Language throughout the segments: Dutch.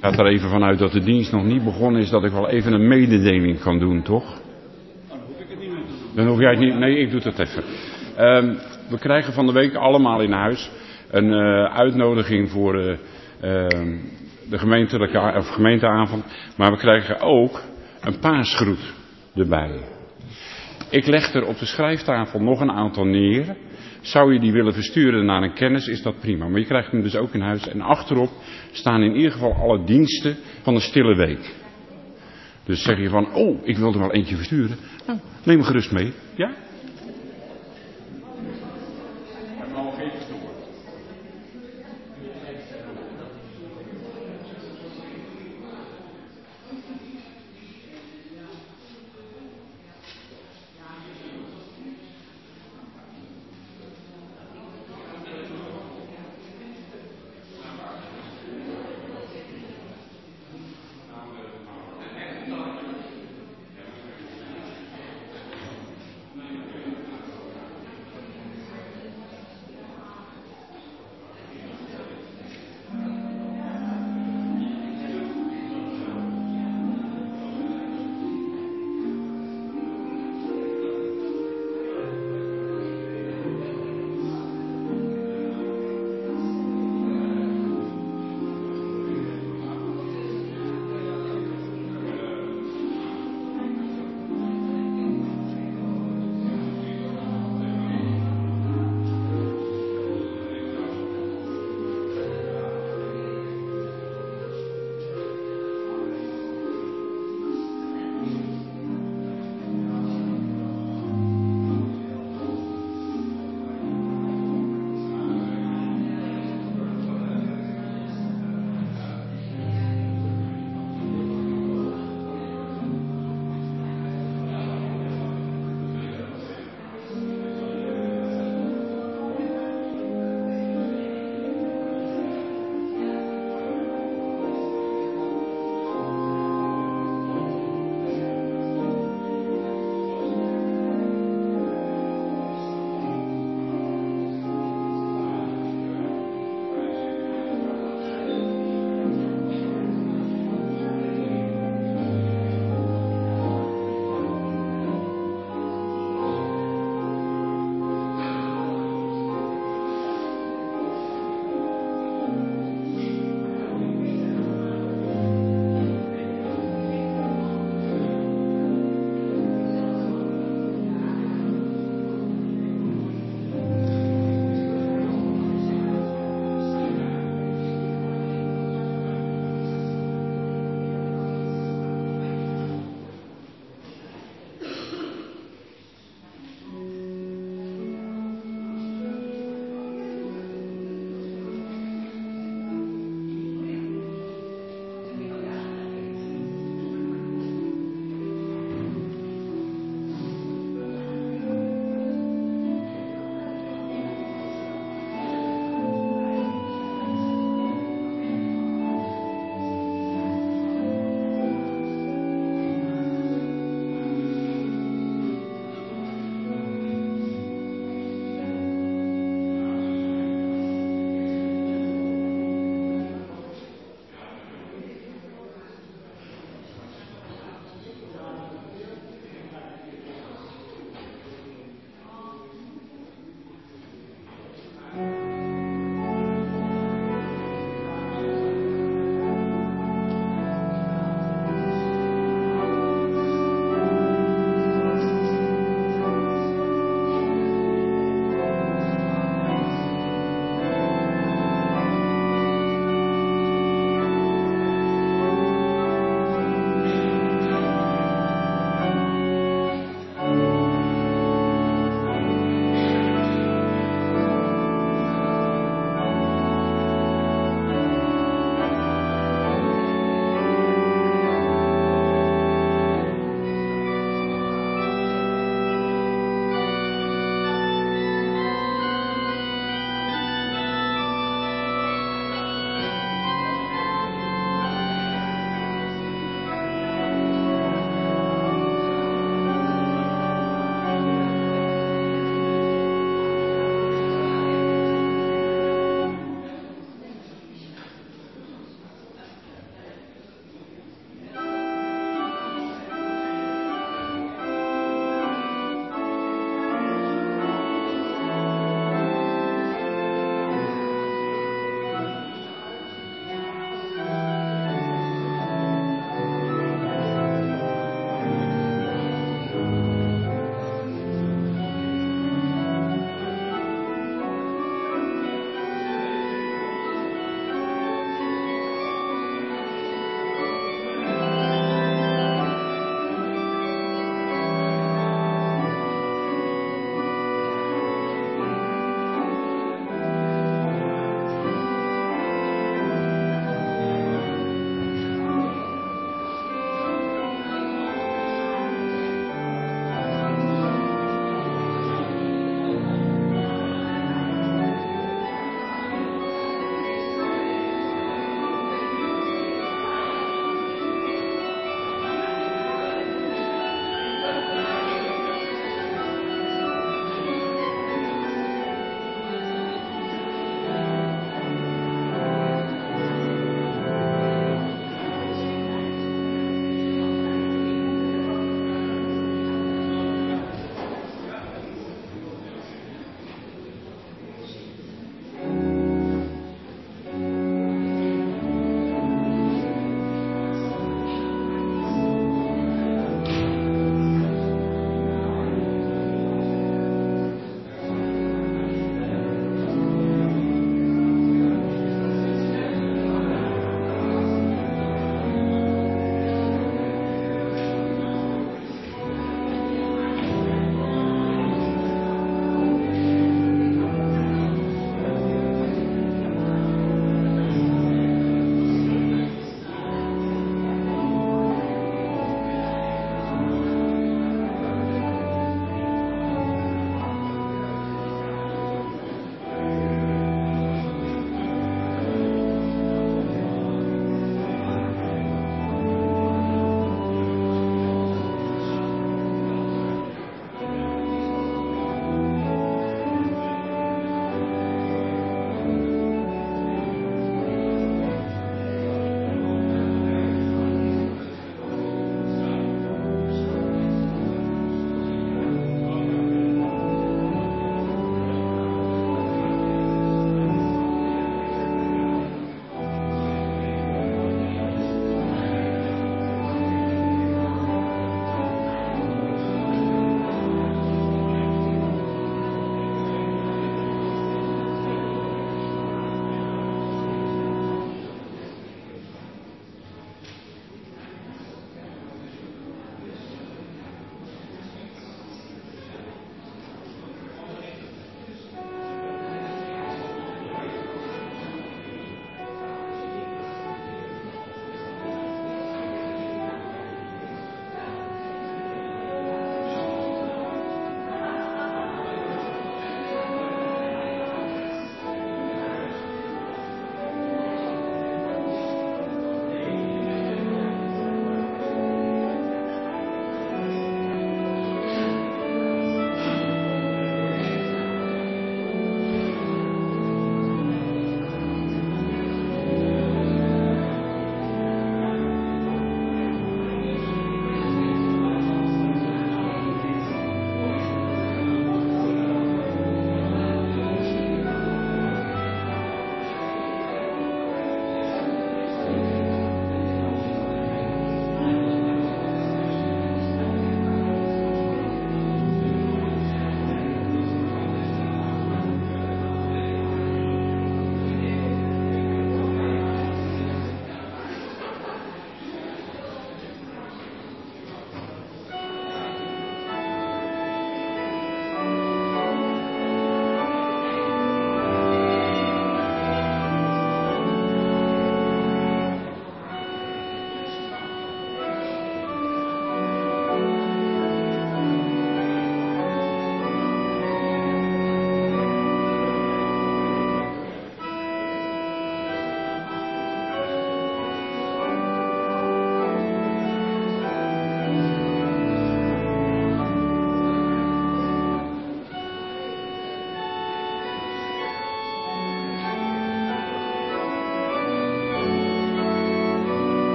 Ik ga er even vanuit dat de dienst nog niet begonnen is, dat ik wel even een mededeling kan doen, toch? Dan hoef ik het niet meer te doen. Dan hoef jij het niet. Nee, ik doe het even. We krijgen van de week allemaal in huis een uitnodiging voor de gemeenteavond. Maar we krijgen ook een paasgroet erbij. Ik leg er op de schrijftafel nog een aantal neer. Zou je die willen versturen naar een kennis, is dat prima. Maar je krijgt hem dus ook in huis. En achterop staan in ieder geval alle diensten van de stille week. Dus zeg je van, oh, ik wil er wel eentje versturen. Nou, neem hem gerust mee. Ja?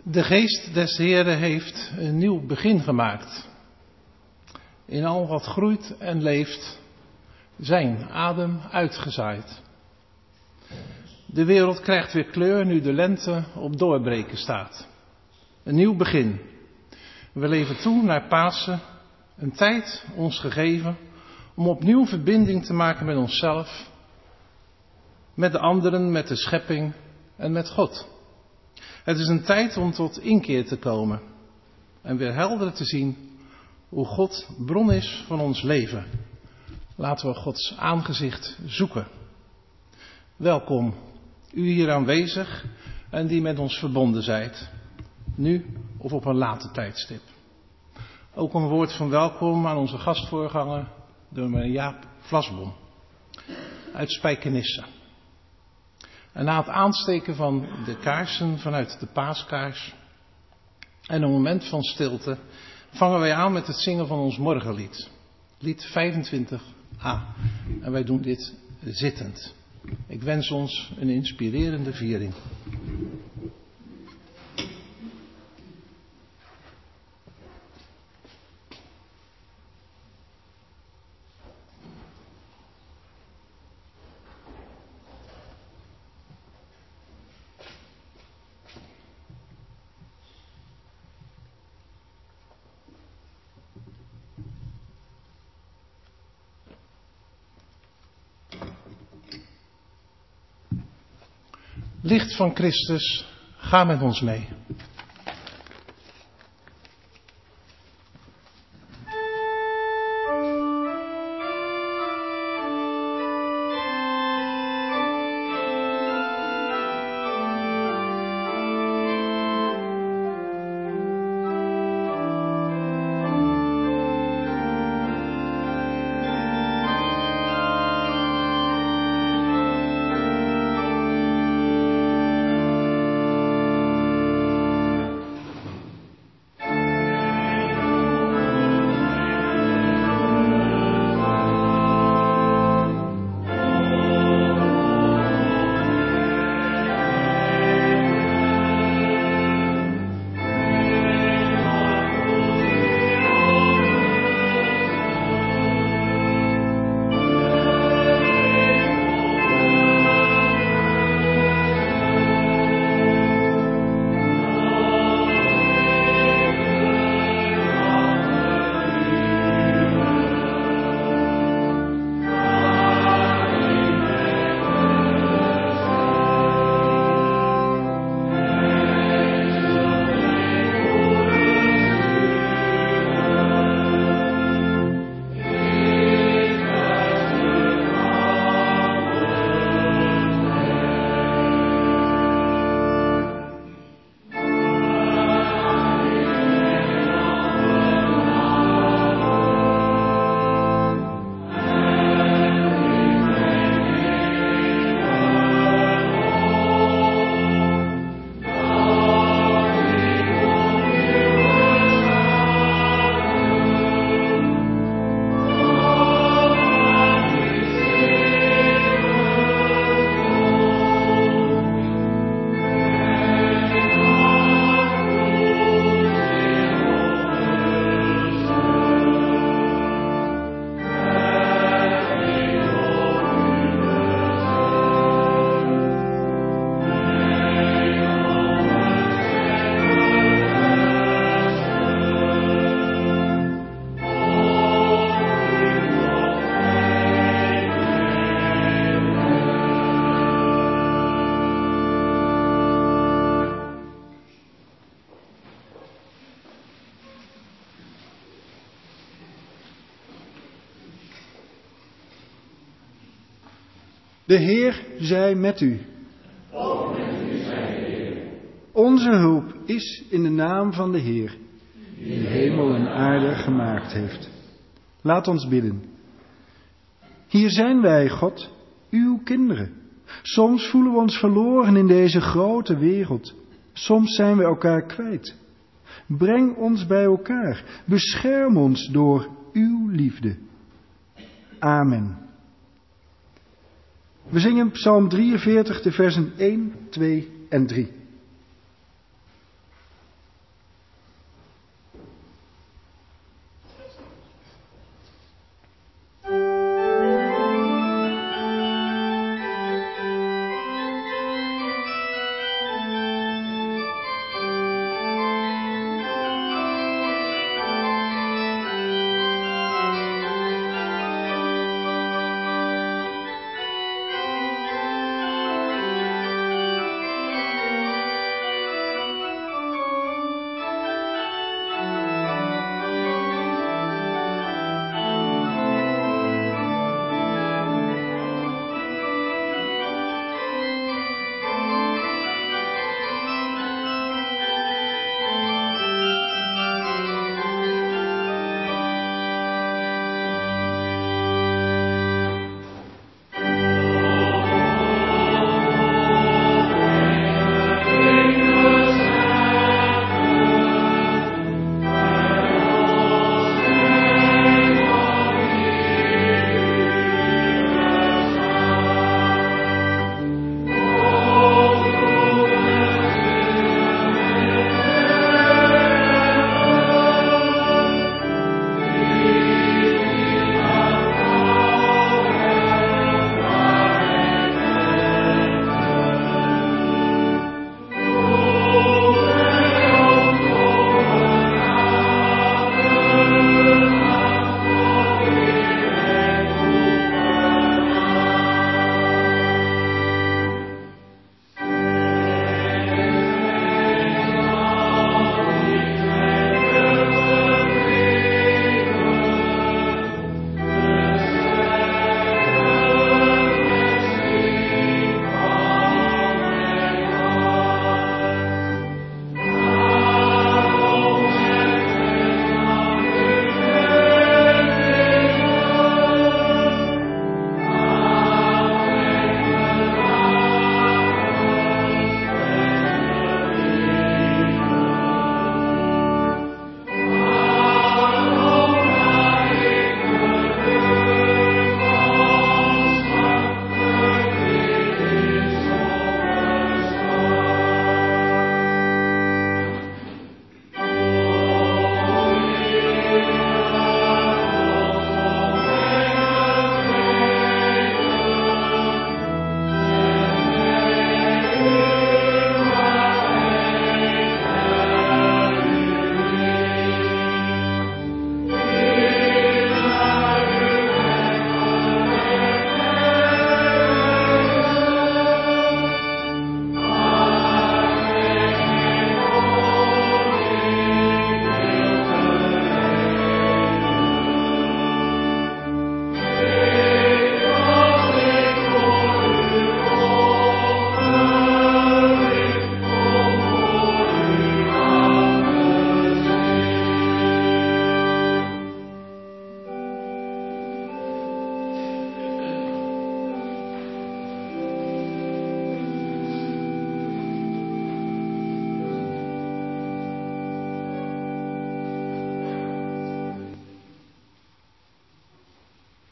De geest des Heeren heeft een nieuw begin gemaakt. In al wat groeit en leeft, zijn adem uitgezaaid. De wereld krijgt weer kleur nu de lente op doorbreken staat. Een nieuw begin. We leven toe naar Pasen, een tijd ons gegeven om opnieuw verbinding te maken met onszelf, met de anderen, met de schepping en met God. Het is een tijd om tot inkeer te komen en weer helder te zien hoe God bron is van ons leven. Laten we Gods aangezicht zoeken. Welkom, u hier aanwezig en die met ons verbonden zijt, nu of op een later tijdstip. Ook een woord van welkom aan onze gastvoorganger, dominee Jaap Vlasbom uit Spijkenisse. En na het aansteken van de kaarsen vanuit de paaskaars en een moment van stilte vangen wij aan met het zingen van ons morgenlied. Lied 25a. En wij doen dit zittend. Ik wens ons een inspirerende viering. Licht van Christus, ga met ons mee. De Heer zij met u. Onze hulp is in de naam van de Heer, die hemel en aarde gemaakt heeft. Laat ons bidden. Hier zijn wij, God, uw kinderen. Soms voelen we ons verloren in deze grote wereld. Soms zijn we elkaar kwijt. Breng ons bij elkaar. Bescherm ons door uw liefde. Amen. We zingen Psalm 43, de versen 1, 2 en 3.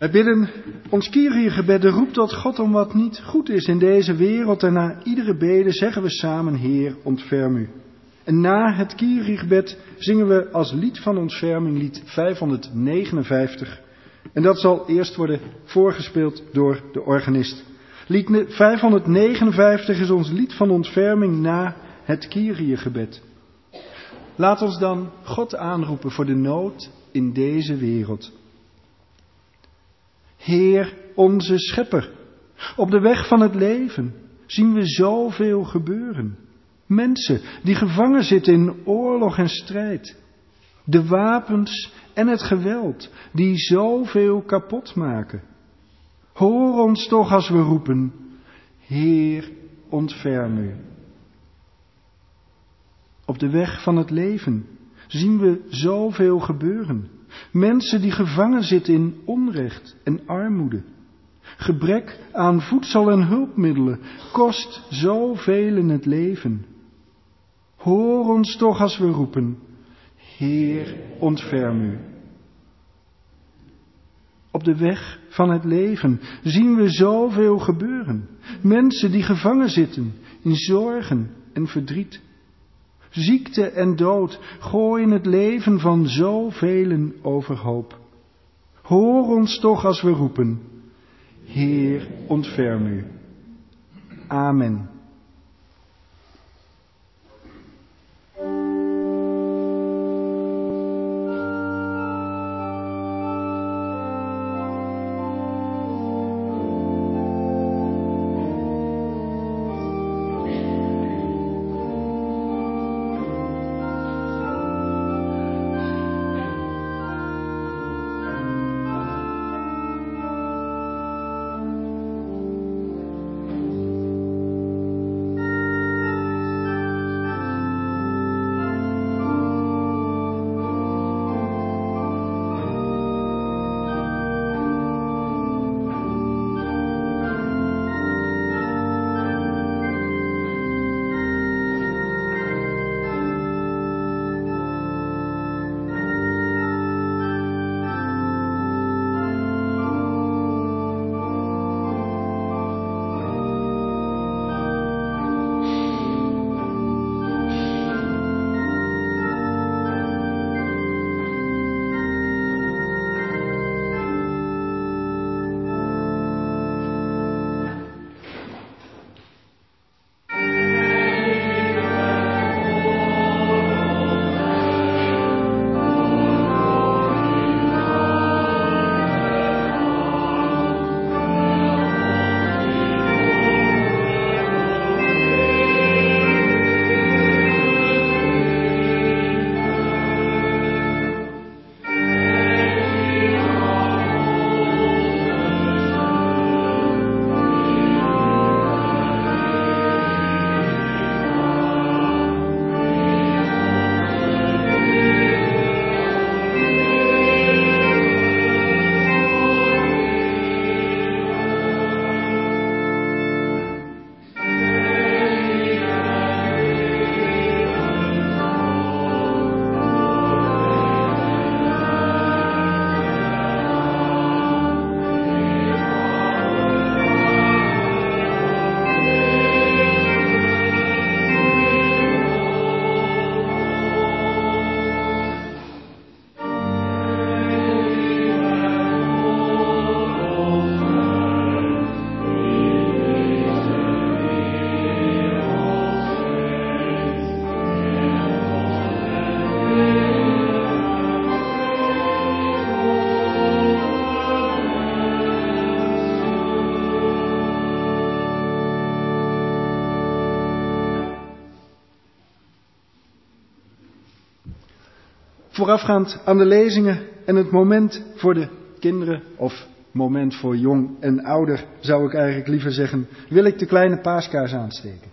Wij bidden ons Kyrie-gebed roept tot God om wat niet goed is in deze wereld. En na iedere bede zeggen we samen, Heer, ontferm u. En na het Kyrie-gebed zingen we als lied van ontferming lied 559. En dat zal eerst worden voorgespeeld door de organist. Lied 559 is ons lied van ontferming na het Kyrie-gebed. Laat ons dan God aanroepen voor de nood in deze wereld. Heer, onze schepper, op de weg van het leven zien we zoveel gebeuren. Mensen die gevangen zitten in oorlog en strijd. De wapens en het geweld die zoveel kapot maken. Hoor ons toch als we roepen, Heer, ontferm u. Op de weg van het leven zien we zoveel gebeuren. Mensen die gevangen zitten in onrecht en armoede. Gebrek aan voedsel en hulpmiddelen kost zoveel in het leven. Hoor ons toch als we roepen, Heer, ontferm u. Op de weg van het leven zien we zoveel gebeuren. Mensen die gevangen zitten in zorgen en verdriet. Ziekte en dood gooien het leven van zoveel overhoop. Hoor ons toch als we roepen, Heer, ontferm u. Amen. Voorafgaand aan de lezingen en het moment voor de kinderen, of moment voor jong en ouder zou ik eigenlijk liever zeggen, wil ik de kleine paaskaars aansteken.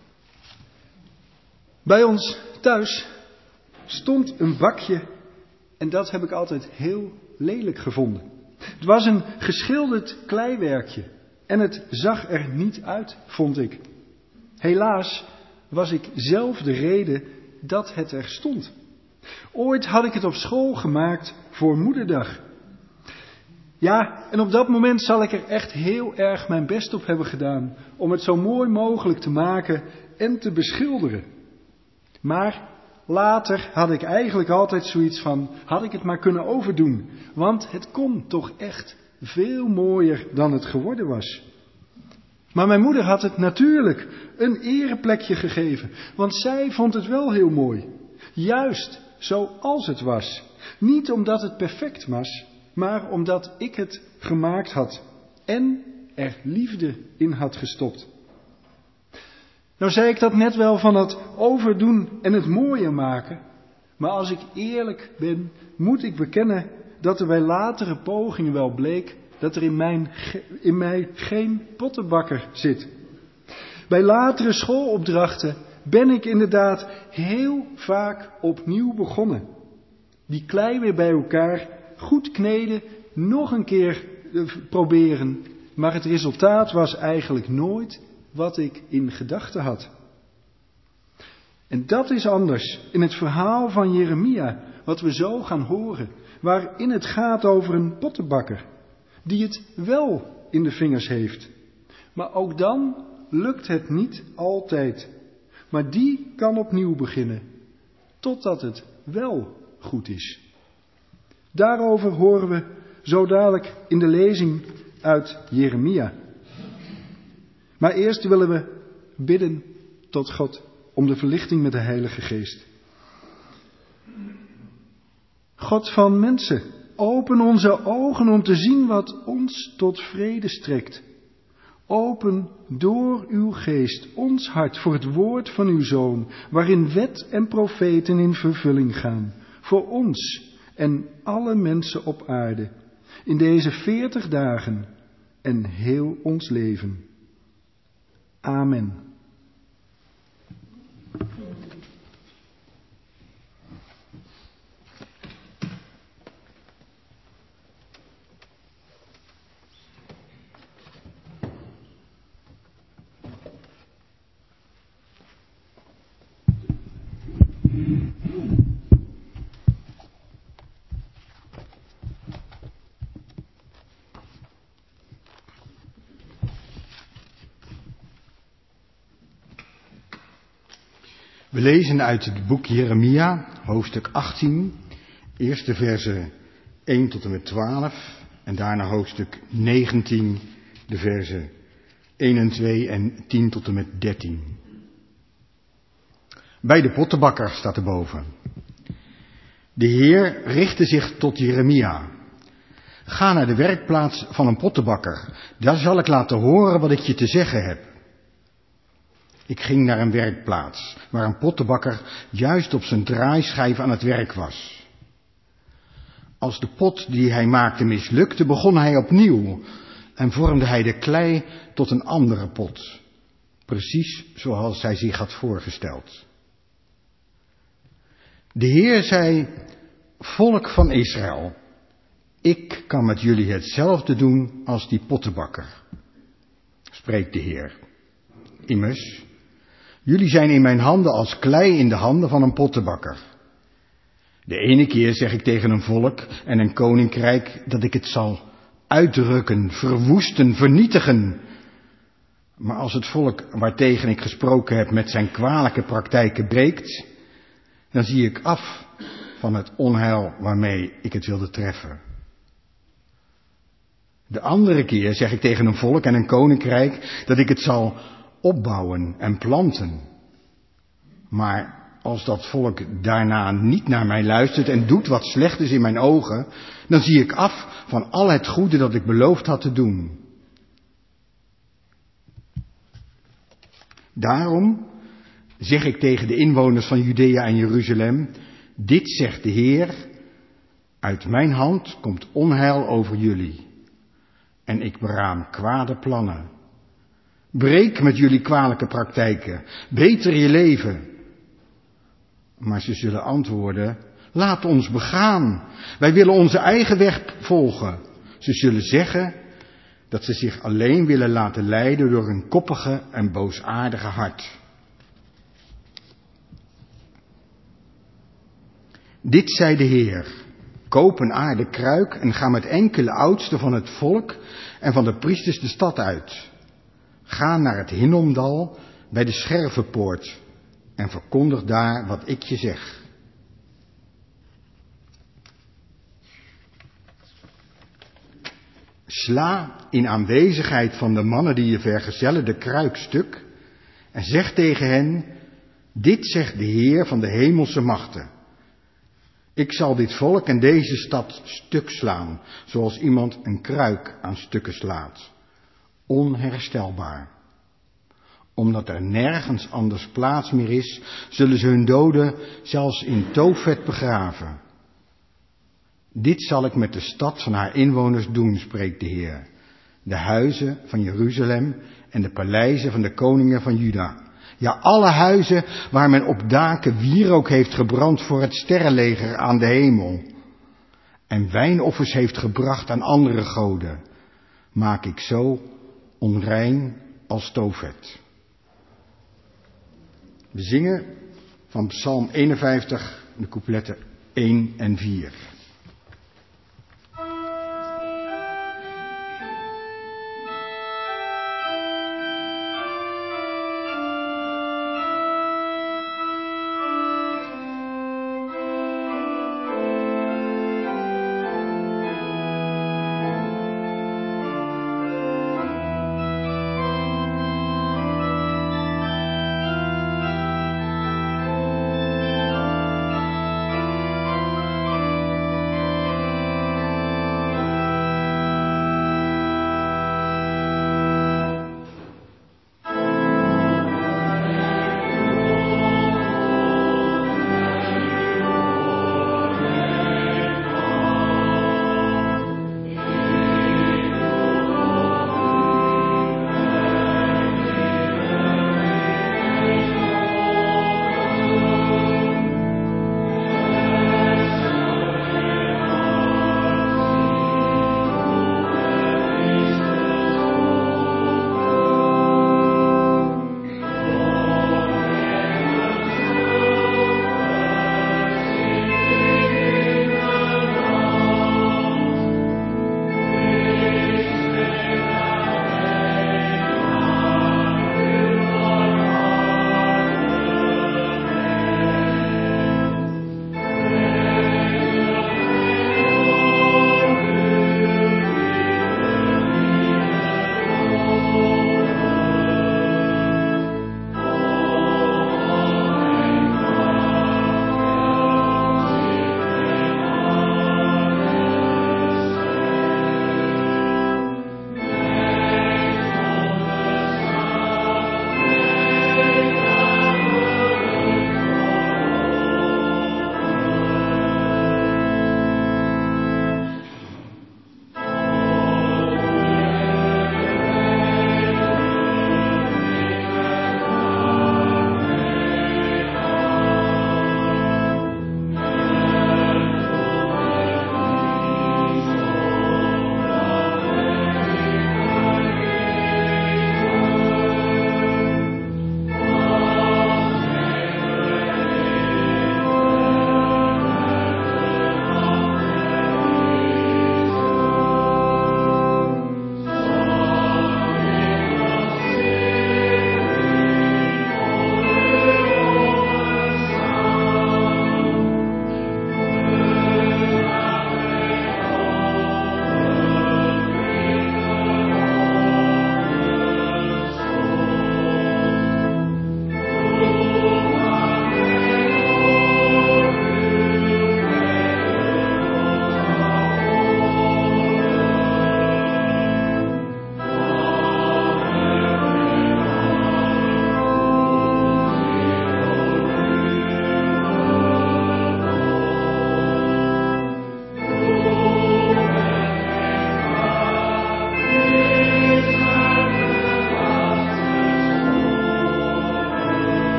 Bij ons thuis stond een bakje En dat heb ik altijd heel lelijk gevonden. Het was een geschilderd kleiwerkje en het zag er niet uit, vond ik. Helaas was ik zelf de reden dat het er stond. Ooit had ik het op school gemaakt voor Moederdag. Ja, en op dat moment zal ik er echt heel erg mijn best op hebben gedaan om het zo mooi mogelijk te maken en te beschilderen. Maar later had ik eigenlijk altijd zoiets van, had ik het maar kunnen overdoen, want het kon toch echt veel mooier dan het geworden was. Maar mijn moeder had het natuurlijk een ereplekje gegeven, want zij vond het wel heel mooi. Juist zoals het was. Niet omdat het perfect was, maar omdat ik het gemaakt had en er liefde in had gestopt. Nou zei ik dat net wel van het overdoen en het mooier maken, maar als ik eerlijk ben, moet ik bekennen dat er bij latere pogingen wel bleek dat er in mij geen pottenbakker zit. Bij latere schoolopdrachten ben ik inderdaad heel vaak opnieuw begonnen. Die klei weer bij elkaar, goed kneden, nog een keer proberen, maar het resultaat was eigenlijk nooit wat ik in gedachten had. En dat is anders in het verhaal van Jeremia, wat we zo gaan horen, waarin het gaat over een pottenbakker, die het wel in de vingers heeft. Maar ook dan lukt het niet altijd. Maar die kan opnieuw beginnen, totdat het wel goed is. Daarover horen we zo dadelijk in de lezing uit Jeremia. Maar eerst willen we bidden tot God om de verlichting met de Heilige Geest. God van mensen, open onze ogen om te zien wat ons tot vrede strekt. Open door uw geest ons hart voor het woord van uw Zoon, waarin wet en profeten in vervulling gaan, voor ons en alle mensen op aarde, in deze 40 dagen en heel ons leven. Amen. We lezen uit het boek Jeremia, hoofdstuk 18, eerste versen 1 tot en met 12 en daarna hoofdstuk 19, de versen 1 en 2 en 10 tot en met 13. Bij de pottenbakker staat erboven. De Heer richtte zich tot Jeremia. Ga naar de werkplaats van een pottenbakker, daar zal ik laten horen wat ik je te zeggen heb. Ik ging naar een werkplaats, waar een pottenbakker juist op zijn draaischijf aan het werk was. Als de pot die hij maakte mislukte, begon hij opnieuw en vormde hij de klei tot een andere pot. Precies zoals hij zich had voorgesteld. De Heer zei, volk van Israël, ik kan met jullie hetzelfde doen als die pottenbakker, spreekt de Heer. Immers, jullie zijn in mijn handen als klei in de handen van een pottenbakker. De ene keer zeg ik tegen een volk en een koninkrijk dat ik het zal uitrukken, verwoesten, vernietigen. Maar als het volk waartegen ik gesproken heb met zijn kwalijke praktijken breekt, dan zie ik af van het onheil waarmee ik het wilde treffen. De andere keer zeg ik tegen een volk en een koninkrijk dat ik het zal opbouwen en planten. Maar als dat volk daarna niet naar mij luistert en doet wat slecht is in mijn ogen, dan zie ik af van al het goede dat ik beloofd had te doen. Daarom zeg ik tegen de inwoners van Judea en Jeruzalem, dit zegt de Heer, uit mijn hand komt onheil over jullie. En ik beraam kwade plannen. Breek met jullie kwalijke praktijken. Beter je leven. Maar ze zullen antwoorden, Laat ons begaan. Wij willen onze eigen weg volgen. Ze zullen zeggen dat ze zich alleen willen laten leiden door hun koppige en boosaardige hart. Dit zei de Heer. Koop een aarden kruik en ga met enkele oudsten van het volk en van de priesters de stad uit. Ga naar het Hinnomdal bij de Schervenpoort en verkondig daar wat ik je zeg. Sla in aanwezigheid van de mannen die je vergezellen de kruik stuk en zeg tegen hen, dit zegt de Heer van de hemelse machten. Ik zal dit volk en deze stad stuk slaan, zoals iemand een kruik aan stukken slaat. Onherstelbaar. Omdat er nergens anders plaats meer is, zullen ze hun doden zelfs in Tofet begraven. Dit zal ik met de stad van haar inwoners doen, spreekt de Heer. De huizen van Jeruzalem en de paleizen van de koningen van Juda. Ja, alle huizen waar men op daken wierook heeft gebrand voor het sterrenleger aan de hemel. En wijnoffers heeft gebracht aan andere goden. Maak ik zo onrein als Tofet. We zingen van Psalm 51, de coupletten 1 en 4.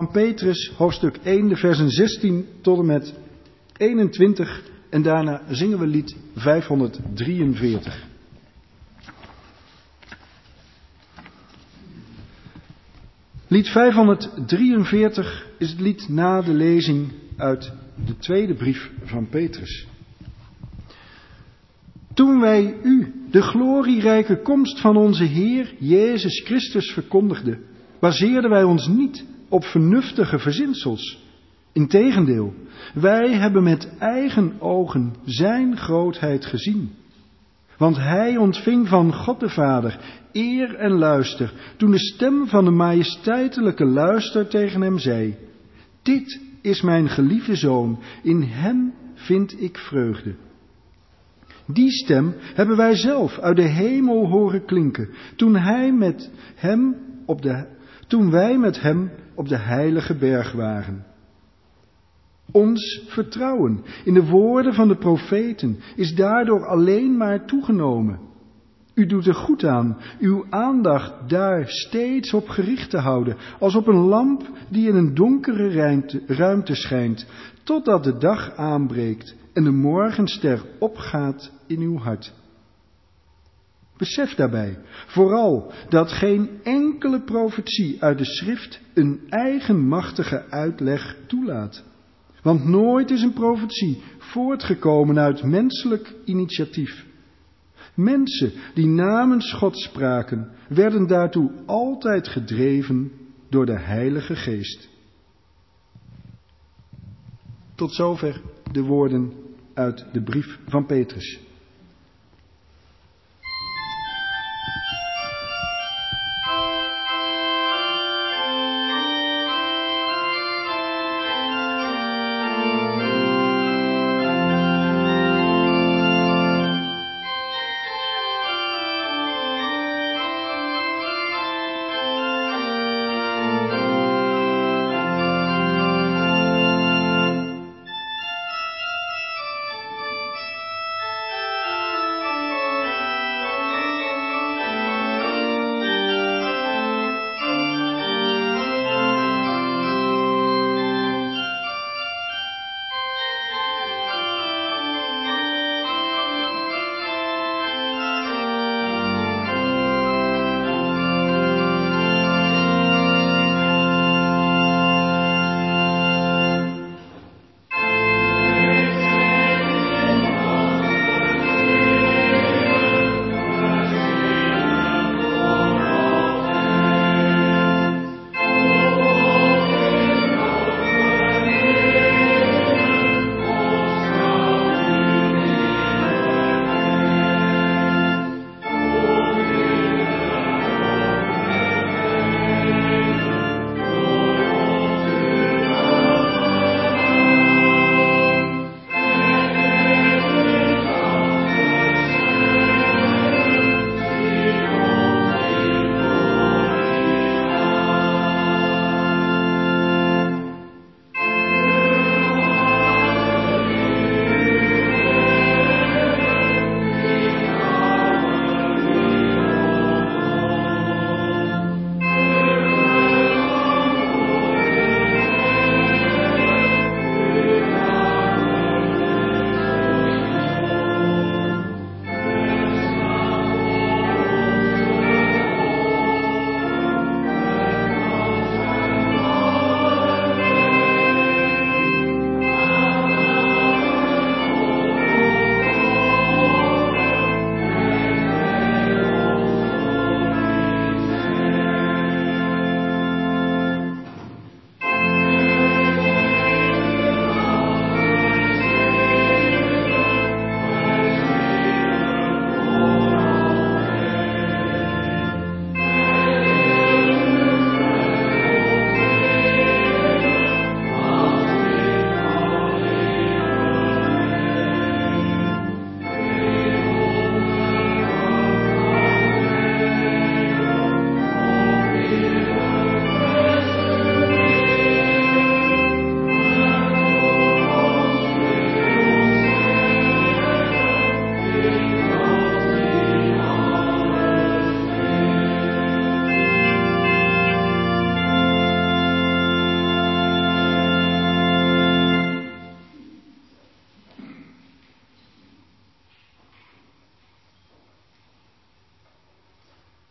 van Petrus, hoofdstuk 1, de versen 16 tot en met 21. En daarna zingen we lied 543. Lied 543 is het lied na de lezing uit de tweede brief van Petrus. Toen wij u de glorierijke komst van onze Heer Jezus Christus verkondigden, baseerden wij ons niet op vernuftige verzinsels. Integendeel, wij hebben met eigen ogen zijn grootheid gezien. Want hij ontving van God de Vader eer en luister, toen de stem van de majesteitelijke luister tegen hem zei: dit is mijn geliefde Zoon, in hem vind ik vreugde. Die stem hebben wij zelf uit de hemel horen klinken, toen wij met hem op de heilige berg waren. Ons vertrouwen in de woorden van de profeten is daardoor alleen maar toegenomen. U doet er goed aan uw aandacht daar steeds op gericht te houden, als op een lamp die in een donkere ruimte schijnt, totdat de dag aanbreekt en de morgenster opgaat in uw hart. Besef daarbij vooral dat geen enkele profetie uit de schrift een eigenmachtige uitleg toelaat. Want nooit is een profetie voortgekomen uit menselijk initiatief. Mensen die namens God spraken, werden daartoe altijd gedreven door de Heilige Geest. Tot zover de woorden uit de brief van Petrus.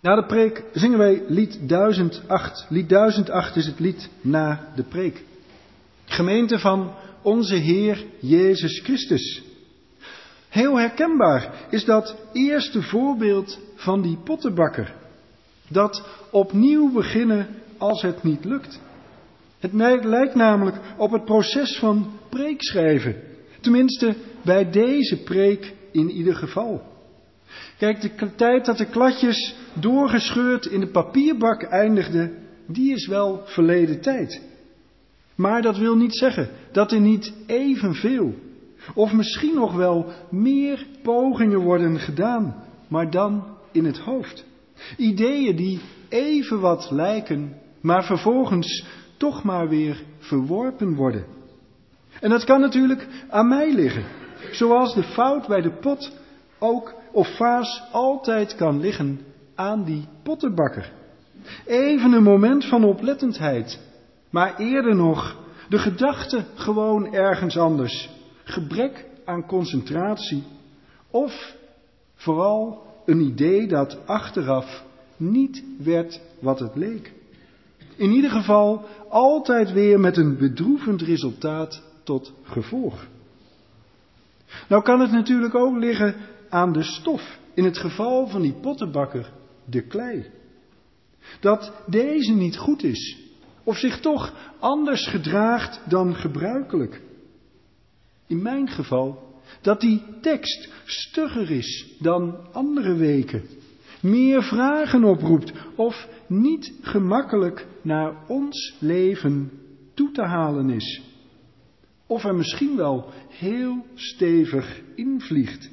Na de preek zingen wij lied 1008. Lied 1008 is het lied na de preek. Gemeente van onze Heer Jezus Christus. Heel herkenbaar is dat eerste voorbeeld van die pottenbakker. Dat opnieuw beginnen als het niet lukt. Het lijkt namelijk op het proces van preekschrijven. Tenminste, bij deze preek in ieder geval. Kijk, de tijd dat de kladjes doorgescheurd in de papierbak eindigden, die is wel verleden tijd. Maar dat wil niet zeggen dat er niet evenveel, of misschien nog wel meer pogingen worden gedaan, maar dan in het hoofd. Ideeën die even wat lijken, maar vervolgens toch maar weer verworpen worden. En dat kan natuurlijk aan mij liggen, zoals de fout bij de pot ook of vaas altijd kan liggen aan die pottenbakker. Even een moment van oplettendheid, maar eerder nog de gedachte gewoon ergens anders. Gebrek aan concentratie of vooral een idee dat achteraf niet werd wat het leek. In ieder geval altijd weer met een bedroevend resultaat tot gevolg. Nou kan het natuurlijk ook liggen aan de stof, in het geval van die pottenbakker, de klei. Dat deze niet goed is, of zich toch anders gedraagt dan gebruikelijk. In mijn geval, dat die tekst stugger is dan andere weken, meer vragen oproept of niet gemakkelijk naar ons leven toe te halen is. Of er misschien wel heel stevig invliegt.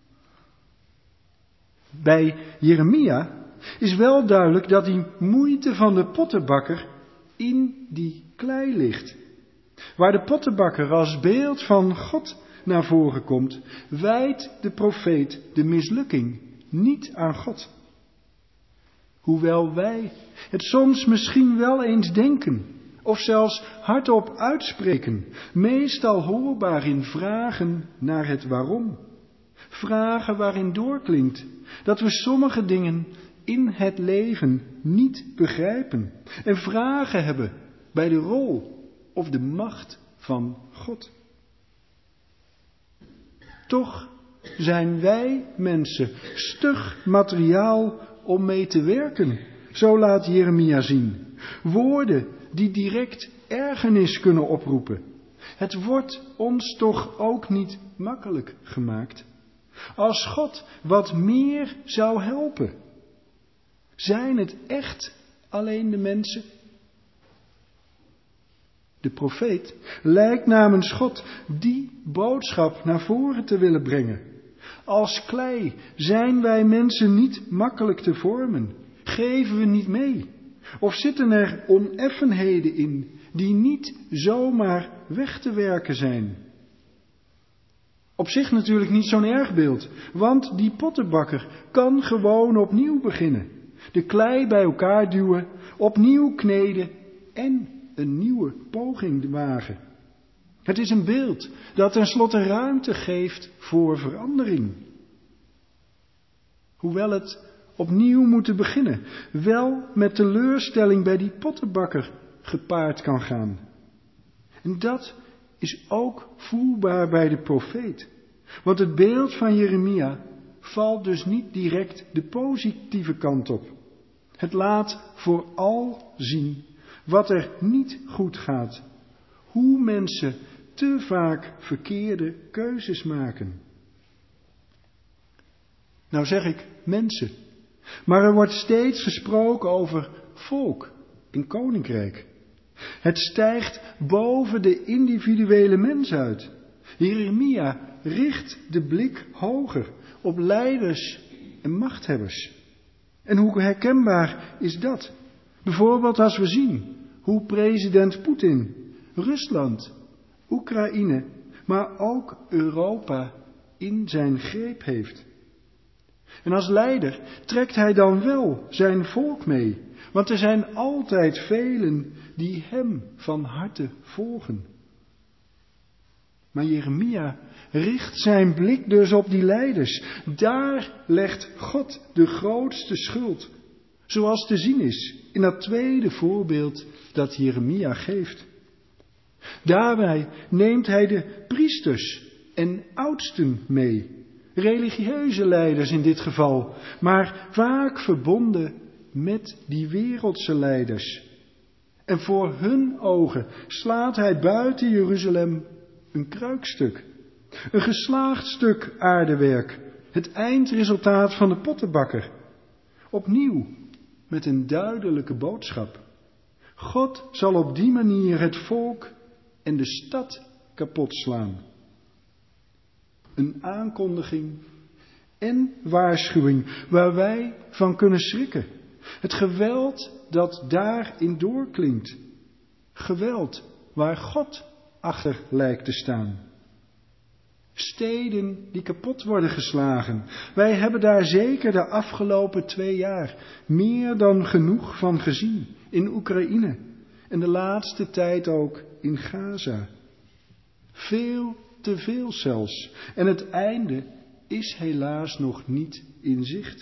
Bij Jeremia is wel duidelijk dat die moeite van de pottenbakker in die klei ligt. Waar de pottenbakker als beeld van God naar voren komt, wijt de profeet de mislukking niet aan God. Hoewel wij het soms misschien wel eens denken, of zelfs hardop uitspreken, meestal hoorbaar in vragen naar het waarom. Vragen waarin doorklinkt dat we sommige dingen in het leven niet begrijpen. En vragen hebben bij de rol of de macht van God. Toch zijn wij mensen stug materiaal om mee te werken. Zo laat Jeremia zien. Woorden die direct ergernis kunnen oproepen. Het wordt ons toch ook niet makkelijk gemaakt. Als God wat meer zou helpen. Zijn het echt alleen de mensen? De profeet lijkt namens God die boodschap naar voren te willen brengen. Als klei zijn wij mensen niet makkelijk te vormen. Geven we niet mee. Of zitten er oneffenheden in die niet zomaar weg te werken zijn. Op zich natuurlijk niet zo'n erg beeld, want die pottenbakker kan gewoon opnieuw beginnen. De klei bij elkaar duwen, opnieuw kneden en een nieuwe poging wagen. Het is een beeld dat tenslotte ruimte geeft voor verandering. Hoewel het opnieuw moeten beginnen, wel met teleurstelling bij die pottenbakker gepaard kan gaan. En dat is ook voelbaar bij de profeet. Want het beeld van Jeremia valt dus niet direct de positieve kant op. Het laat vooral zien wat er niet goed gaat. Hoe mensen te vaak verkeerde keuzes maken. Nou zeg ik mensen. Maar er wordt steeds gesproken over volk in koninkrijk. Het stijgt boven de individuele mens uit. Jeremia richt de blik hoger op leiders en machthebbers. En hoe herkenbaar is dat? Bijvoorbeeld als we zien hoe president Poetin Rusland, Oekraïne, maar ook Europa in zijn greep heeft. En als leider trekt hij dan wel zijn volk mee, want er zijn altijd velen die hem van harte volgen. Maar Jeremia richt zijn blik dus op die leiders. Daar legt God de grootste schuld. Zoals te zien is in dat tweede voorbeeld dat Jeremia geeft. Daarbij neemt hij de priesters en oudsten mee. Religieuze leiders in dit geval, maar vaak verbonden met die wereldse leiders. En voor hun ogen slaat hij buiten Jeruzalem een kruikstuk. Een geslaagd stuk aardewerk. Het eindresultaat van de pottenbakker. Opnieuw met een duidelijke boodschap. God zal op die manier het volk en de stad kapot slaan. Een aankondiging en waarschuwing waar wij van kunnen schrikken. Het geweld dat daarin doorklinkt. Geweld waar God achter lijkt te staan. Steden die kapot worden geslagen. Wij hebben daar zeker de afgelopen 2 jaar meer dan genoeg van gezien. In Oekraïne en de laatste tijd ook in Gaza. Veel te veel zelfs. En het einde is helaas nog niet in zicht.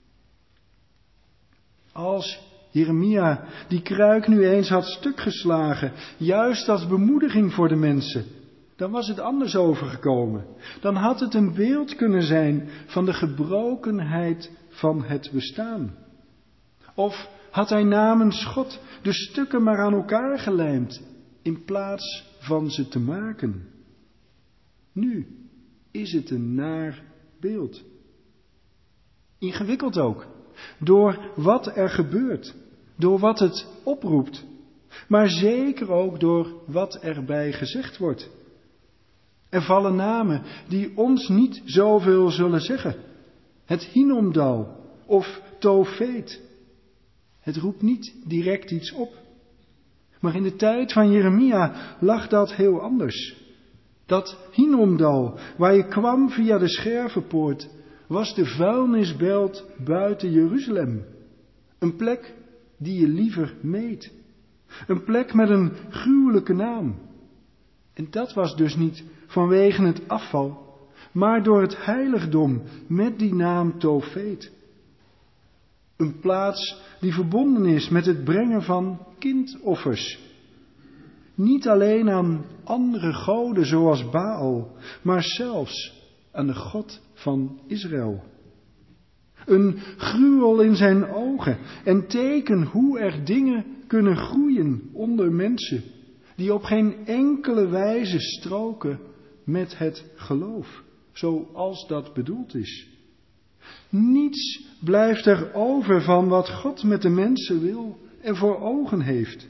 Als Jeremia die kruik nu eens had stukgeslagen, juist als bemoediging voor de mensen, dan was het anders overgekomen. Dan had het een beeld kunnen zijn van de gebrokenheid van het bestaan. Of had hij namens God de stukken maar aan elkaar gelijmd, in plaats van ze te maken. Nu is het een naar beeld. Ingewikkeld ook, door wat er gebeurt, door wat het oproept, maar zeker ook door wat erbij gezegd wordt. Er vallen namen die ons niet zoveel zullen zeggen. Het Hinnomdal of Tofeet. Het roept niet direct iets op. Maar in de tijd van Jeremia lag dat heel anders. Dat Hinnomdal, waar je kwam via de Schervenpoort, was de vuilnisbelt buiten Jeruzalem. Een plek die je liever meed. Een plek met een gruwelijke naam. En dat was dus niet vanwege het afval, maar door het heiligdom met die naam Tofeet. Een plaats die verbonden is met het brengen van kindoffers. Niet alleen aan andere goden zoals Baal, maar zelfs aan de God van Israël. Een gruwel in zijn ogen en teken hoe er dingen kunnen groeien onder mensen die op geen enkele wijze stroken met het geloof, zoals dat bedoeld is. Niets blijft er over van wat God met de mensen wil en voor ogen heeft.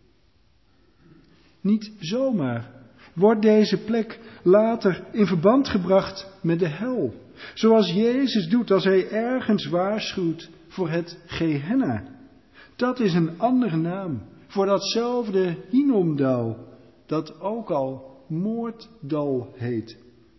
Niet zomaar wordt deze plek later in verband gebracht met de hel, zoals Jezus doet als hij ergens waarschuwt voor het Gehenna. Dat is een andere naam voor datzelfde Hinnomdal, dat ook al moorddal heet.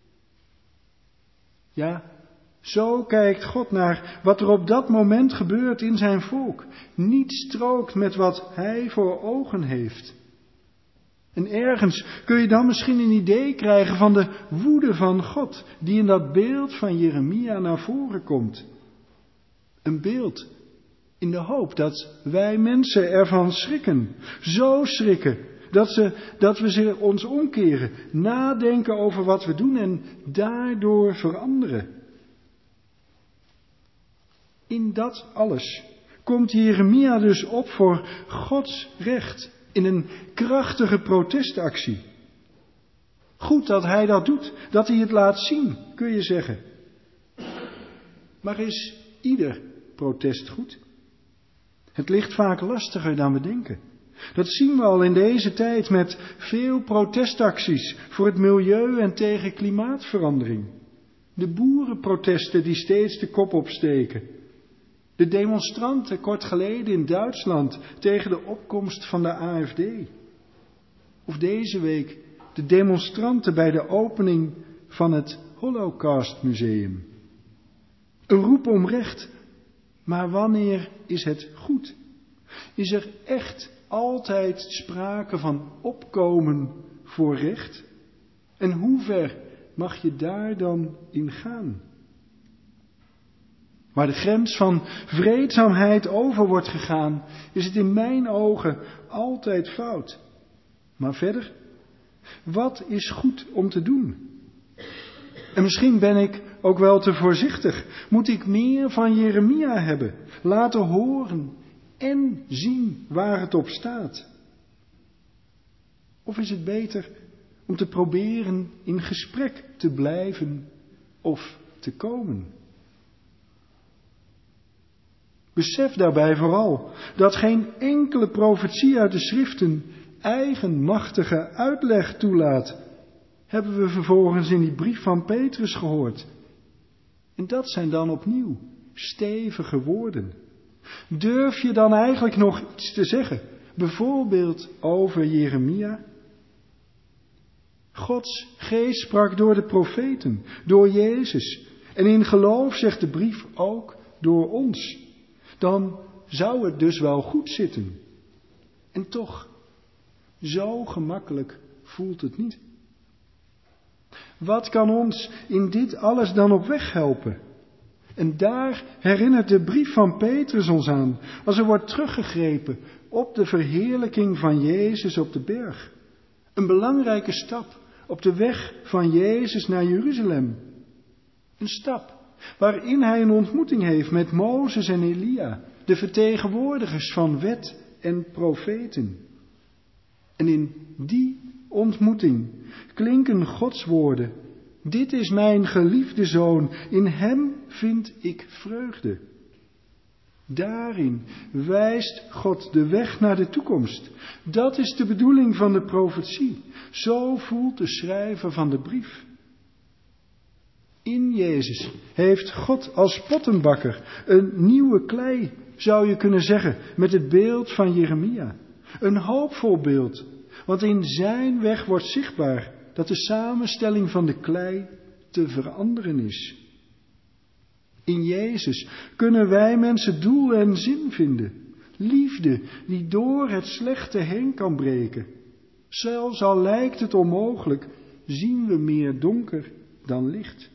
Ja, zo kijkt God naar wat er op dat moment gebeurt in zijn volk. Niet strookt met wat hij voor ogen heeft. En ergens kun je dan misschien een idee krijgen van de woede van God, die in dat beeld van Jeremia naar voren komt. Een beeld in de hoop dat wij mensen ervan schrikken. Zo schrikken dat we ons omkeren, nadenken over wat we doen en daardoor veranderen. In dat alles komt Jeremia dus op voor Gods recht in een krachtige protestactie. Goed dat hij dat doet, dat hij het laat zien, kun je zeggen. Maar is ieder protest goed? Het ligt vaak lastiger dan we denken. Dat zien we al in deze tijd met veel protestacties voor het milieu en tegen klimaatverandering. De boerenprotesten die steeds de kop opsteken. De demonstranten kort geleden in Duitsland tegen de opkomst van de AfD. Of deze week de demonstranten bij de opening van het Holocaustmuseum. Een roep om recht. Maar wanneer is het goed? Is er echt altijd sprake van opkomen voor recht? En hoe ver mag je daar dan in gaan? Waar de grens van vreedzaamheid over wordt gegaan, is het in mijn ogen altijd fout. Maar verder, wat is goed om te doen? En misschien ben ik ook wel te voorzichtig. Moet ik meer van Jeremia hebben, laten horen en zien waar het op staat? Of is het beter om te proberen in gesprek te blijven of te komen? Besef daarbij vooral dat geen enkele profetie uit de schriften eigenmachtige uitleg toelaat, hebben we vervolgens in die brief van Petrus gehoord. En dat zijn dan opnieuw stevige woorden. Durf je dan eigenlijk nog iets te zeggen, bijvoorbeeld over Jeremia? Gods geest sprak door de profeten, door Jezus. En in geloof zegt de brief ook door ons. Dan zou het dus wel goed zitten. En toch, zo gemakkelijk voelt het niet. Wat kan ons in dit alles dan op weg helpen? En daar herinnert de brief van Petrus ons aan, als er wordt teruggegrepen op de verheerlijking van Jezus op de berg. Een belangrijke stap op de weg van Jezus naar Jeruzalem. Een stap waarin hij een ontmoeting heeft met Mozes en Elia, de vertegenwoordigers van wet en profeten. En in die ontmoeting klinken Gods woorden: dit is mijn geliefde zoon, in hem vind ik vreugde. Daarin wijst God de weg naar de toekomst. Dat is de bedoeling van de profetie. Zo voelt de schrijver van de brief. In Jezus heeft God als pottenbakker een nieuwe klei, zou je kunnen zeggen, met het beeld van Jeremia. Een hoopvol beeld, want in zijn weg wordt zichtbaar dat de samenstelling van de klei te veranderen is. In Jezus kunnen wij mensen doel en zin vinden. Liefde die door het slechte heen kan breken. Zelfs al lijkt het onmogelijk, zien we meer donker dan licht.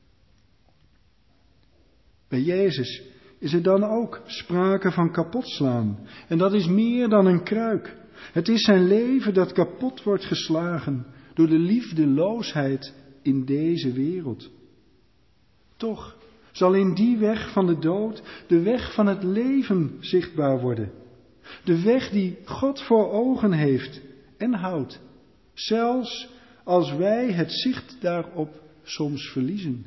Bij Jezus is er dan ook sprake van kapotslaan. En dat is meer dan een kruik. Het is zijn leven dat kapot wordt geslagen door de liefdeloosheid in deze wereld. Toch zal in die weg van de dood de weg van het leven zichtbaar worden. De weg die God voor ogen heeft en houdt, zelfs als wij het zicht daarop soms verliezen.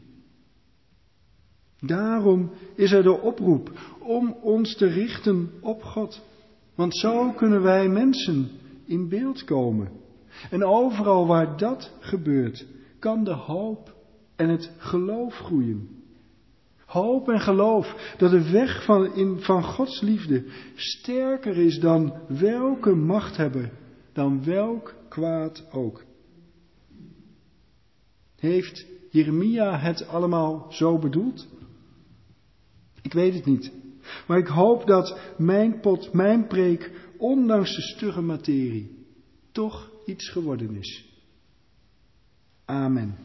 Daarom is er de oproep om ons te richten op God. Want zo kunnen wij mensen in beeld komen. En overal waar dat gebeurt, kan de hoop en het geloof groeien. Hoop en geloof dat de weg van Gods liefde sterker is dan welke machthebber, dan welk kwaad ook. Heeft Jeremia het allemaal zo bedoeld? Ik weet het niet. Maar ik hoop dat mijn preek, ondanks de stugge materie, toch iets geworden is. Amen.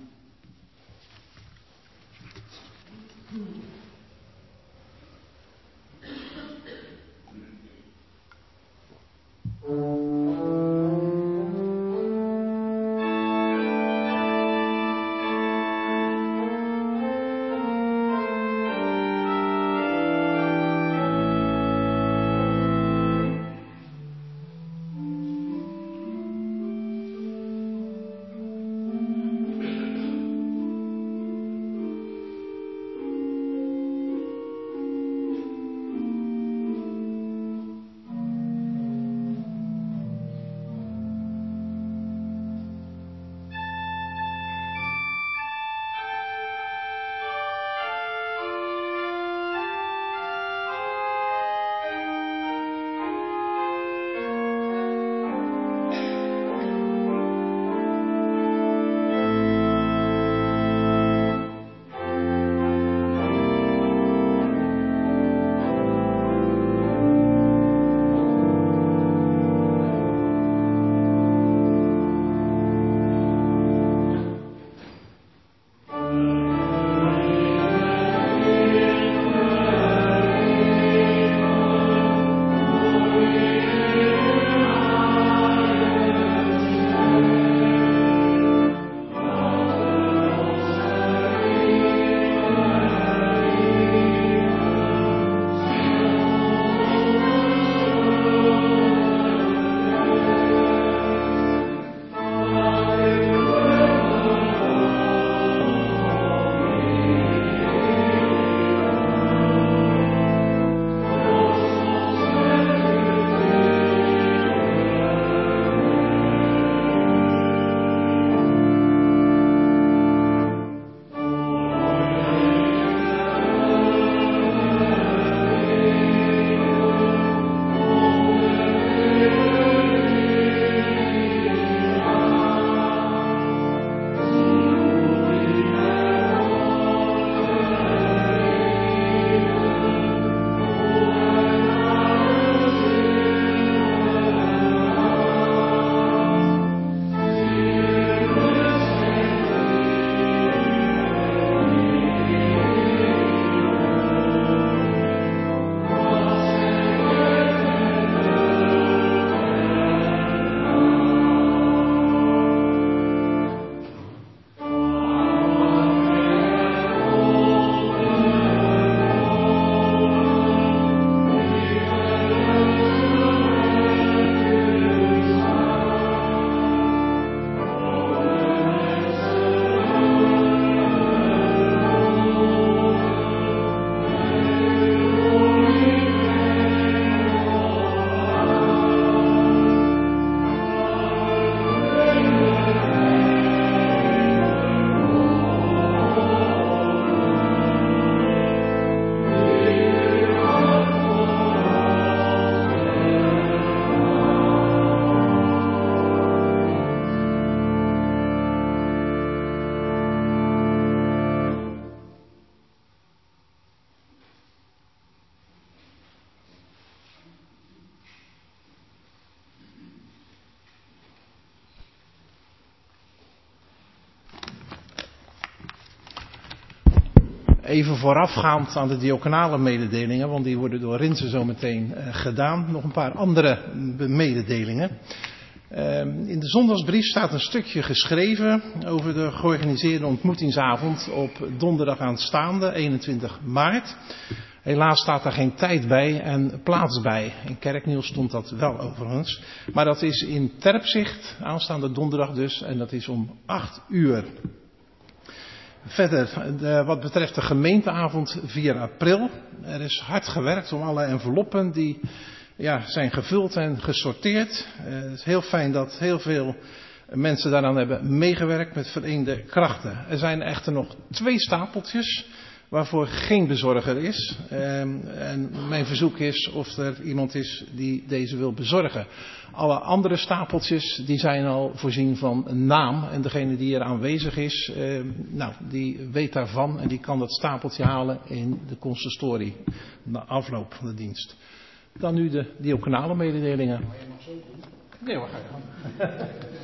Even voorafgaand aan de diaconale mededelingen, want die worden door Rinse zo meteen gedaan. Nog een paar andere mededelingen. In de zondagsbrief staat een stukje geschreven over de georganiseerde ontmoetingsavond op donderdag aanstaande, 21 maart. Helaas staat daar geen tijd bij en plaats bij. In Kerknieuws stond dat wel overigens. Maar dat is in Terpzicht, aanstaande donderdag dus, en dat is om 8:00. Verder, wat betreft de gemeenteavond 4 april. Er is hard gewerkt om alle enveloppen die zijn gevuld en gesorteerd. Het is heel fijn dat heel veel mensen daaraan hebben meegewerkt met vereende krachten. Er zijn echter nog 2 stapeltjes waarvoor geen bezorger is. En mijn verzoek is of er iemand is die deze wil bezorgen. Alle andere stapeltjes die zijn al voorzien van een naam. En degene die er aanwezig is, die weet daarvan. En die kan dat stapeltje halen in de consistorie na afloop van de dienst. Dan nu de diaconale mededelingen. Nee hoor, ga je gang.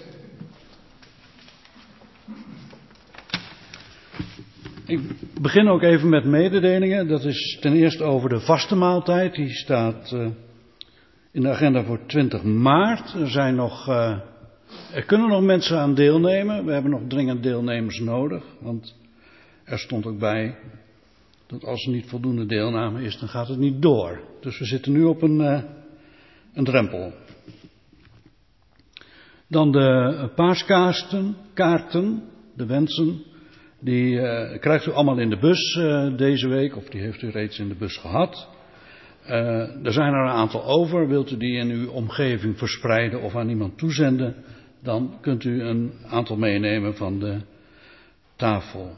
Ik begin ook even met mededelingen. Dat is ten eerste over de vaste maaltijd. Die staat in de agenda voor 20 maart. Er kunnen nog mensen aan deelnemen. We hebben nog dringend deelnemers nodig. Want er stond ook bij dat als er niet voldoende deelname is, dan gaat het niet door. Dus we zitten nu op een drempel. Dan de paaskaarten, de wensen. Die krijgt u allemaal in de bus deze week, of die heeft u reeds in de bus gehad. Er zijn er een aantal over. Wilt u die in uw omgeving verspreiden of aan iemand toezenden, dan kunt u een aantal meenemen van de tafel.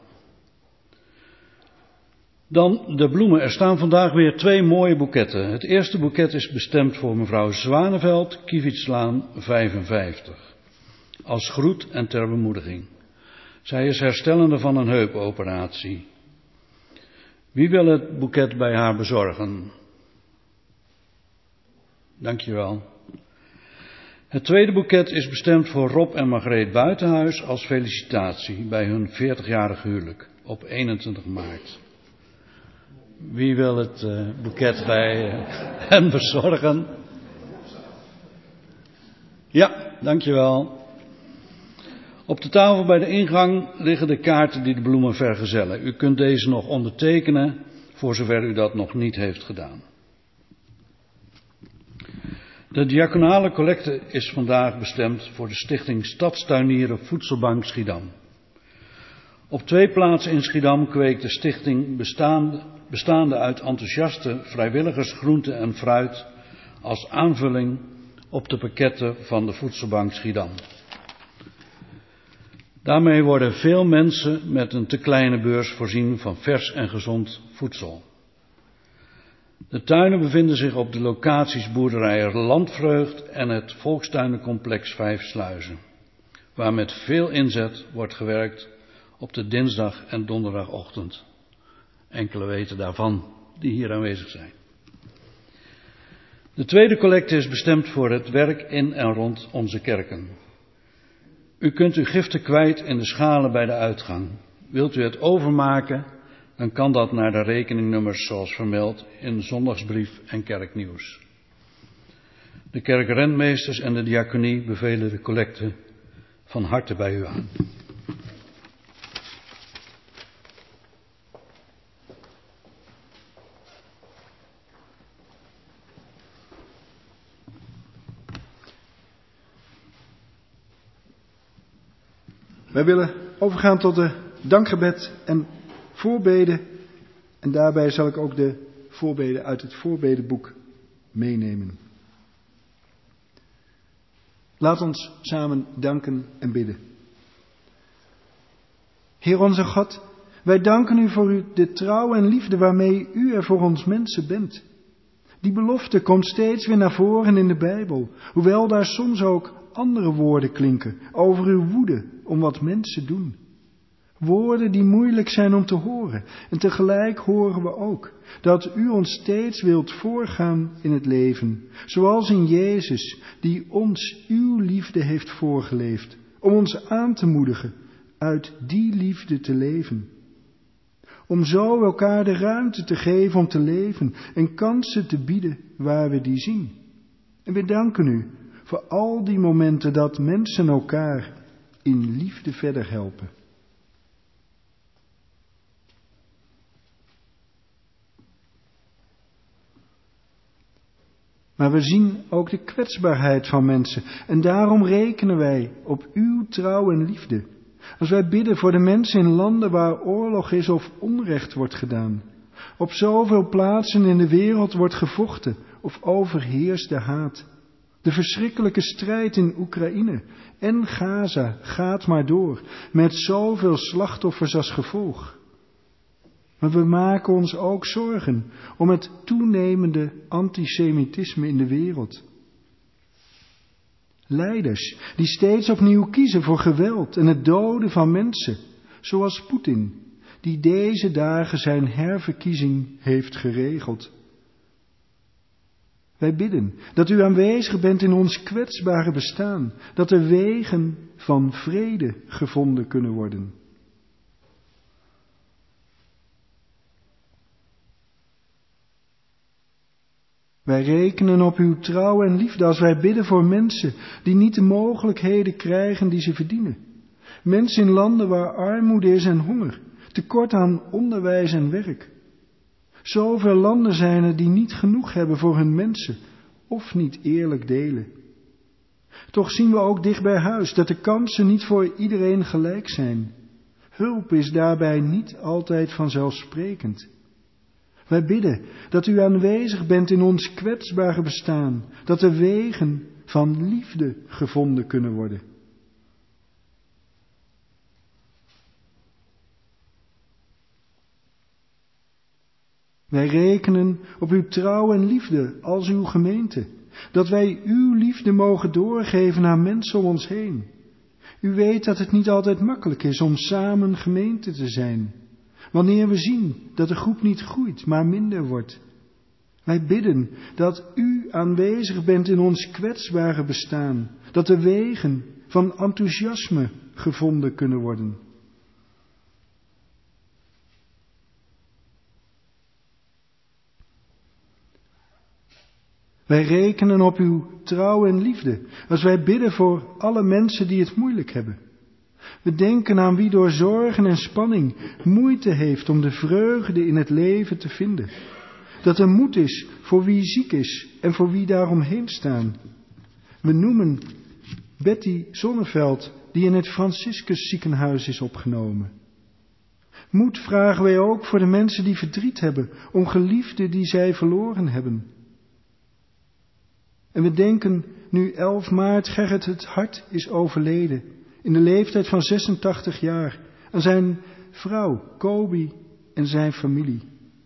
Dan de bloemen. Er staan vandaag weer 2 mooie boeketten. Het eerste boeket is bestemd voor mevrouw Zwaneveld, Kievietslaan 55. Als groet en ter bemoediging. Zij is herstellende van een heupoperatie. Wie wil het boeket bij haar bezorgen? Dankjewel. Het tweede boeket is bestemd voor Rob en Margreet Buitenhuis als felicitatie bij hun 40-jarig huwelijk op 21 maart. Wie wil het boeket bij hen bezorgen? Ja, dankjewel. Op de tafel bij de ingang liggen de kaarten die de bloemen vergezellen. U kunt deze nog ondertekenen, voor zover u dat nog niet heeft gedaan. De diaconale collecte is vandaag bestemd voor de stichting Stadstuinieren Voedselbank Schiedam. Op 2 plaatsen in Schiedam kweekt de stichting bestaande uit enthousiaste vrijwilligers groente en fruit als aanvulling op de pakketten van de Voedselbank Schiedam. Daarmee worden veel mensen met een te kleine beurs voorzien van vers en gezond voedsel. De tuinen bevinden zich op de locaties boerderij Landvreugd en het volkstuinencomplex 5 Sluizen, waar met veel inzet wordt gewerkt op de dinsdag en donderdagochtend. Enkele weten daarvan die hier aanwezig zijn. De tweede collecte is bestemd voor het werk in en rond onze kerken. U kunt uw giften kwijt in de schalen bij de uitgang. Wilt u het overmaken, dan kan dat naar de rekeningnummers zoals vermeld in zondagsbrief en kerknieuws. De kerkrentmeesters en de diaconie bevelen de collecte van harte bij u aan. Wij willen overgaan tot de dankgebed en voorbeden. En daarbij zal ik ook de voorbeden uit het voorbedenboek meenemen. Laat ons samen danken en bidden. Heer onze God, wij danken u voor de trouw en liefde waarmee u er voor ons mensen bent. Die belofte komt steeds weer naar voren in de Bijbel, hoewel daar soms ook andere woorden klinken over uw woede om wat mensen doen. Woorden die moeilijk zijn om te horen. En tegelijk horen we ook dat u ons steeds wilt voorgaan in het leven. Zoals in Jezus, die ons uw liefde heeft voorgeleefd. Om ons aan te moedigen uit die liefde te leven. Om zo elkaar de ruimte te geven om te leven en kansen te bieden waar we die zien. En we danken u voor al die momenten dat mensen elkaar in liefde verder helpen. Maar we zien ook de kwetsbaarheid van mensen en daarom rekenen wij op uw trouw en liefde. Als wij bidden voor de mensen in landen waar oorlog is of onrecht wordt gedaan. Op zoveel plaatsen in de wereld wordt gevochten of overheerst de haat. De verschrikkelijke strijd in Oekraïne en Gaza gaat maar door, met zoveel slachtoffers als gevolg. Maar we maken ons ook zorgen om het toenemende antisemitisme in de wereld. Leiders die steeds opnieuw kiezen voor geweld en het doden van mensen, zoals Poetin, die deze dagen zijn herverkiezing heeft geregeld. Wij bidden dat u aanwezig bent in ons kwetsbare bestaan, dat er wegen van vrede gevonden kunnen worden. Wij rekenen op uw trouw en liefde als wij bidden voor mensen die niet de mogelijkheden krijgen die ze verdienen. Mensen in landen waar armoede is en honger, tekort aan onderwijs en werk. Zoveel landen zijn er die niet genoeg hebben voor hun mensen of niet eerlijk delen. Toch zien we ook dicht bij huis dat de kansen niet voor iedereen gelijk zijn. Hulp is daarbij niet altijd vanzelfsprekend. Wij bidden dat u aanwezig bent in ons kwetsbare bestaan, dat er wegen van liefde gevonden kunnen worden. Wij rekenen op uw trouw en liefde als uw gemeente, dat wij uw liefde mogen doorgeven aan mensen om ons heen. U weet dat het niet altijd makkelijk is om samen gemeente te zijn, wanneer we zien dat de groep niet groeit, maar minder wordt. Wij bidden dat u aanwezig bent in ons kwetsbare bestaan, dat de wegen van enthousiasme gevonden kunnen worden. Wij rekenen op uw trouw en liefde als wij bidden voor alle mensen die het moeilijk hebben. We denken aan wie door zorgen en spanning moeite heeft om de vreugde in het leven te vinden. Dat er moed is voor wie ziek is en voor wie daaromheen staan. We noemen Betty Zonneveld, die in het Franciscus ziekenhuis is opgenomen. Moed vragen wij ook voor de mensen die verdriet hebben om geliefden die zij verloren hebben. En we denken nu 11 maart Gerrit het Hart is overleden, in de leeftijd van 86 jaar, aan zijn vrouw Kobi en zijn familie.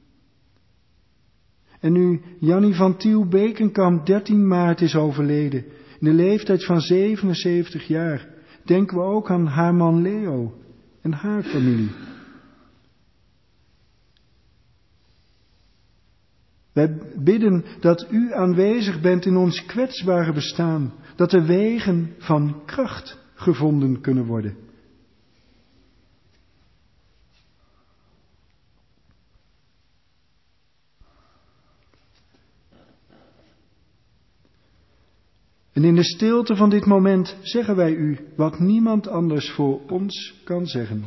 En nu Jannie van Tiel Bekenkamp 13 maart is overleden, in de leeftijd van 77 jaar, denken we ook aan haar man Leo en haar familie. Wij bidden dat u aanwezig bent in ons kwetsbare bestaan, dat er wegen van kracht gevonden kunnen worden. En in de stilte van dit moment zeggen wij u wat niemand anders voor ons kan zeggen.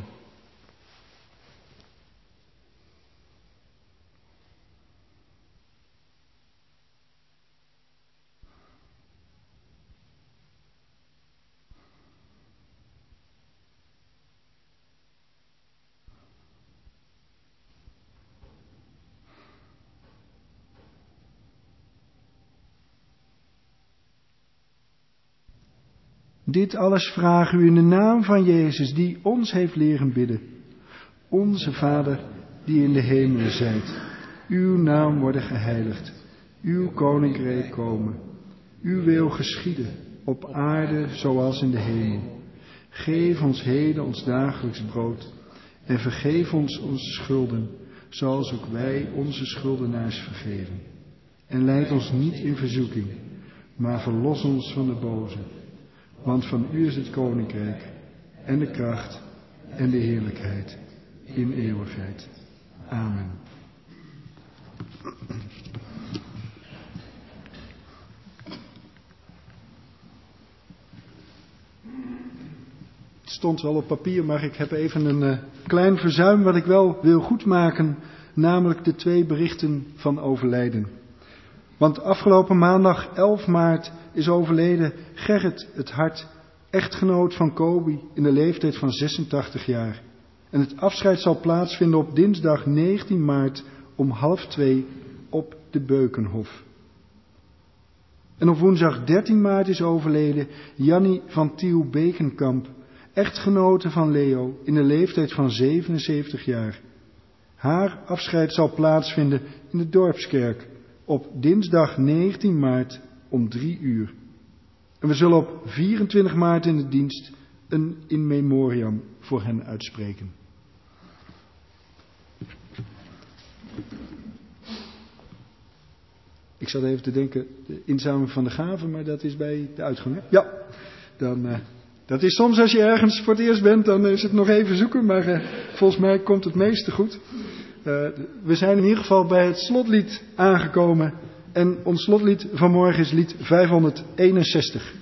Dit alles vragen u in de naam van Jezus, die ons heeft leren bidden. Onze Vader, die in de hemelen zijt, uw naam worden geheiligd, uw koninkrijk komen, uw wil geschieden, op aarde zoals in de hemel. Geef ons heden ons dagelijks brood en vergeef ons onze schulden, zoals ook wij onze schuldenaars vergeven. En leid ons niet in verzoeking, maar verlos ons van de boze. Want van u is het koninkrijk en de kracht en de heerlijkheid in eeuwigheid. Amen. Het stond wel op papier, maar ik heb even een klein verzuim wat ik wel wil goedmaken, namelijk de 2 berichten van overlijden. Want afgelopen maandag 11 maart is overleden Gerrit het Hart, echtgenoot van Kobi, in de leeftijd van 86 jaar. En het afscheid zal plaatsvinden op dinsdag 19 maart om 1:30 op de Beukenhof. En op woensdag 13 maart is overleden Jannie van Tiel Bekenkamp, echtgenote van Leo, in de leeftijd van 77 jaar. Haar afscheid zal plaatsvinden in de Dorpskerk op dinsdag 19 maart om 3:00. En we zullen op 24 maart in de dienst een in memoriam voor hen uitspreken. Ik zat even te denken, de inzameling van de gaven, maar dat is bij de uitgang. Hè? Ja, dat is soms als je ergens voor het eerst bent, dan is het nog even zoeken, maar volgens mij komt het meeste goed. We zijn in ieder geval bij het slotlied aangekomen en ons slotlied vanmorgen is lied 561.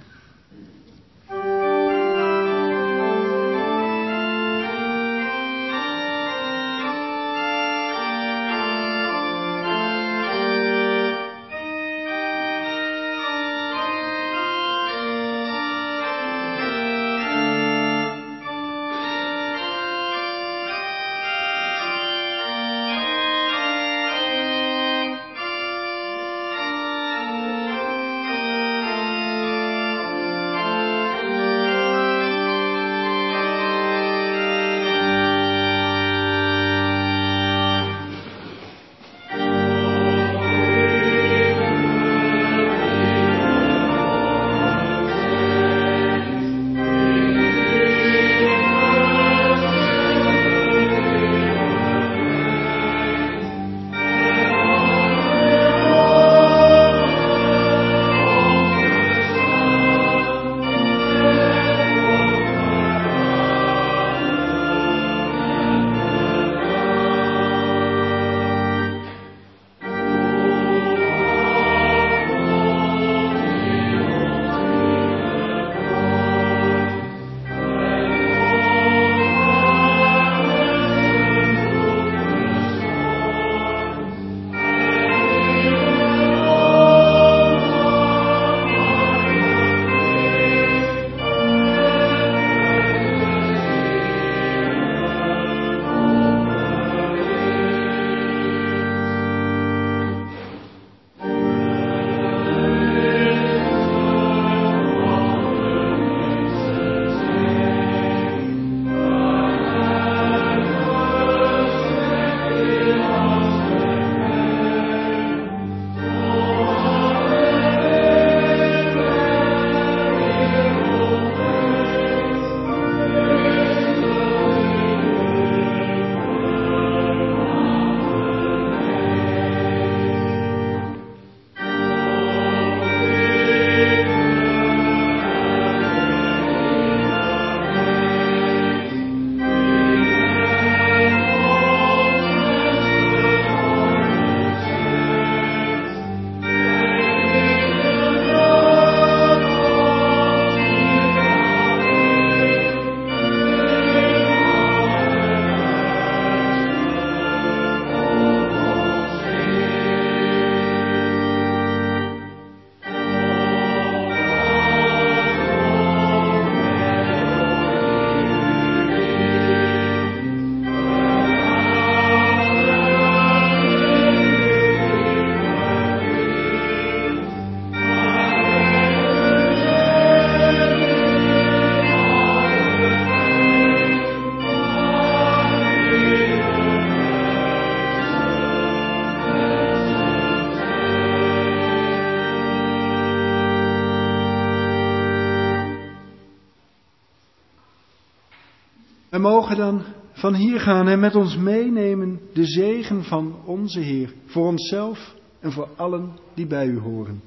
We mogen dan van hier gaan en met ons meenemen de zegen van onze Heer. Voor onszelf en voor allen die bij u horen.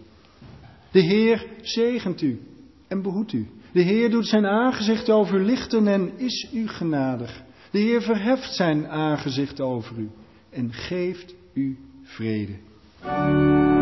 De Heer zegent u en behoedt u. De Heer doet zijn aangezicht over u lichten en is u genadig. De Heer verheft zijn aangezicht over u en geeft u vrede.